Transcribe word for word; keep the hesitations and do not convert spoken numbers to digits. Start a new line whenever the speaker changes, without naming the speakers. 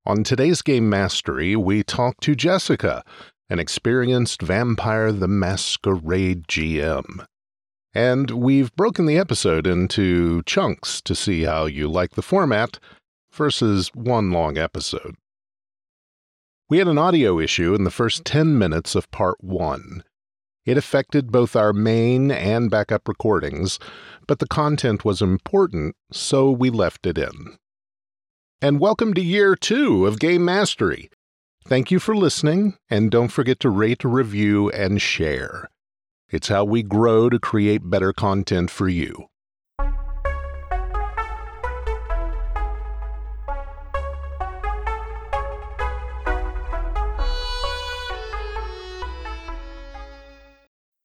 On today's Game Mastery, we talk to Jessica, an experienced Vampire the Masquerade G M. And we've broken the episode into chunks to see how you like the format versus one long episode. We had an audio issue in the first ten minutes of part one. It affected both our main and backup recordings, but the content was important, so we left it in. And welcome to year two of Game Mastery. Thank you for listening, and don't forget to rate, review, and share. It's how we grow to create better content for you.